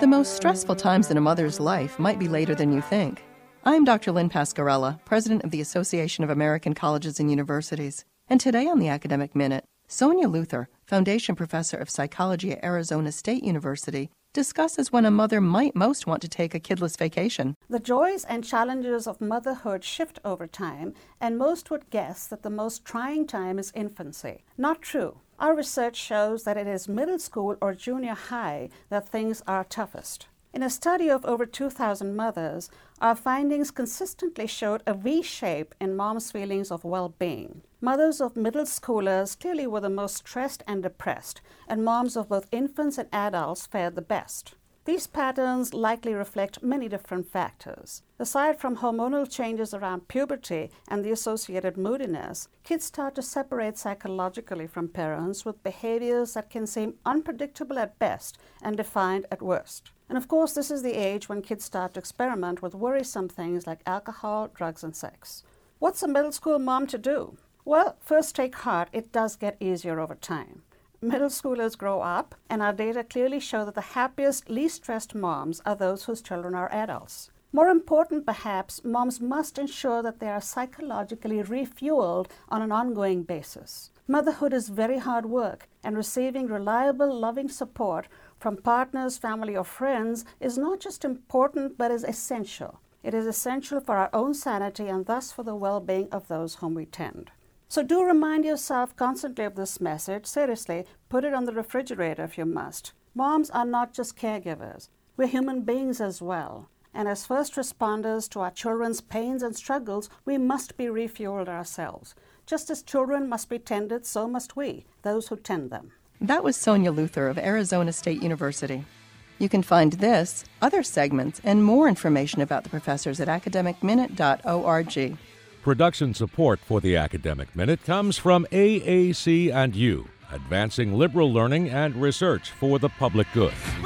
The most stressful times in a mother's life might be later than you think. I'm Dr. Lynn Pascarella, president of the Association of American Colleges and Universities. And today on the Academic Minute, Sonia Luther, foundation professor of psychology at Arizona State University, discusses when a mother might most want to take a kidless vacation. The joys and challenges of motherhood shift over time, and most would guess that the most trying time is infancy. Not true. Our research shows that it is middle school or junior high that things are toughest. In a study of over 2,000 mothers, our findings consistently showed a V shape in moms' feelings of well-being. Mothers of middle schoolers clearly were the most stressed and depressed, and moms of both infants and adults fared the best. These patterns likely reflect many different factors. Aside from hormonal changes around puberty and the associated moodiness, kids start to separate psychologically from parents with behaviors that can seem unpredictable at best and defined at worst. And of course, this is the age when kids start to experiment with worrisome things like alcohol, drugs, and sex. What's a middle school mom to do? Well, first take heart, it does get easier over time. Middle schoolers grow up, and our data clearly show that the happiest, least stressed moms are those whose children are adults. More important, perhaps, moms must ensure that they are psychologically refueled on an ongoing basis. Motherhood is very hard work, and receiving reliable, loving support from partners, family, or friends is not just important, but is essential. It is essential for our own sanity and thus for the well-being of those whom we tend. So do remind yourself constantly of this message. Seriously, put it on the refrigerator if you must. Moms are not just caregivers. We're human beings as well. And as first responders to our children's pains and struggles, we must be refueled ourselves. Just as children must be tended, so must we, those who tend them. That was Sonia Luther of Arizona State University. You can find this, other segments, and more information about the professors at academicminute.org. Production support for the Academic Minute comes from AAC&U, advancing liberal learning and research for the public good.